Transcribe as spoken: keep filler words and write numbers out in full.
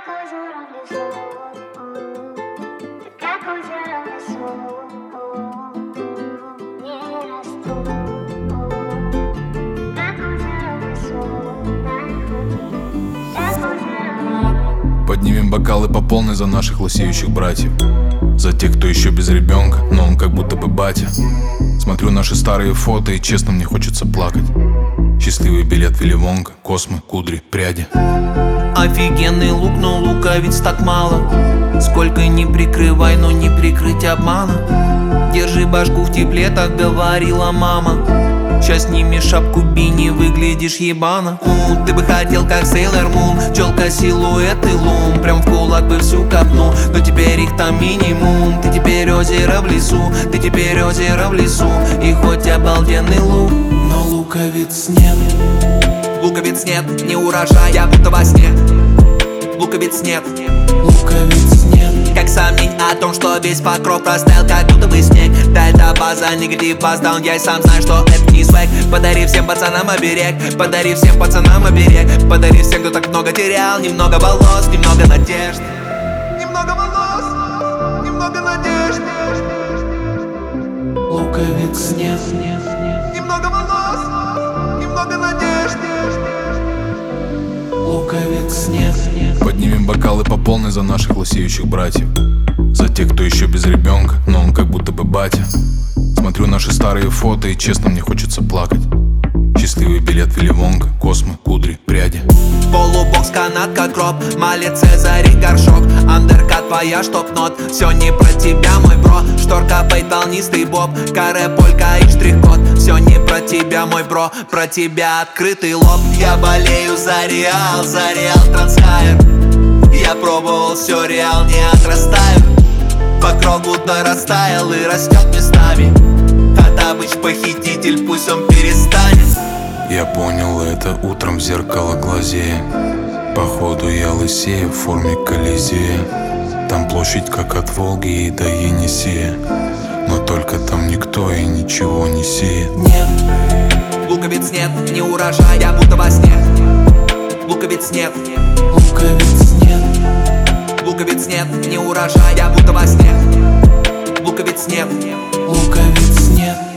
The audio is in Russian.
озеро в лесу, как озеро в лесу, не расту, как озеро в лесу, как озеро в лесу. Поднимем бокалы по полной за наших лысеющих братьев, за тех, кто еще без ребенка, но он как будто бы батя. Смотрю наши старые фото и честно мне хочется плакать. Счастливый билет Вилли Вонка, космы, кудри, пряди. Офигенный лук, но луковиц так мало. Сколько ни прикрывай, но не прикрыть обмана. Держи башку в тепле, так говорила мама. Сейчас сними шапку бини, выглядишь ебано. У, ты бы хотел как Сейлор Мун, челка, силуэт и лум. Прям в кулак бы всю копну, но теперь их там минимум. Ты теперь озеро в лесу, ты теперь озеро в лесу. И хоть обалденный лук, но луковиц нет. Луковиц нет, не урожай, я будто во сне. Луковиц нет, луковиц нет. Как сомнений о том, что весь покров растаял, как будто бы снег. Да это база, негатив баздаун, я и сам знаю, что это не свек. Подари всем пацанам оберег, подари всем пацанам оберег. Подари всем, кто так много терял, немного волос, немного надежд. Немного волос, немного надежд. Луковиц нет, нет, нет. Немного волос, немного надежд. Луковиц нет, нет. Поднимем бокалы по полной за наших лысеющих братьев, за тех, кто еще без ребенка, но он как будто бы батя. Смотрю наши старые фото и честно мне хочется плакать. Счастливый билет Вилли Вонка, космы, кудри, пряди. Полубокс, канат, как гроб, Мале, Цезарь, горшок. Андеркат, твоя штоп-нот. Все не про тебя, мой бро. Шторка, пейт, волнистый боб. Каре, полька и штрих-код. Все не про тебя, мой бро. Про тебя открытый лоб. Я болею за Реал, за Реал Трансхайр. Я пробовал все, Реал не отрастаю. Покров будто растаял и растет местами. Хатабыч, похититель, пусть он перестанет. Я понял это утром в зеркало глазея. Походу я лысею в форме Колизея. Там площадь как от Волги и до Енисея, но только там никто и ничего не сеет. Нет, луковиц нет, не урожай, я будто во сне. Луковиц нет, луковиц нет. Луковиц нет, не урожай, я будто во сне. Луковиц нет, луковиц нет.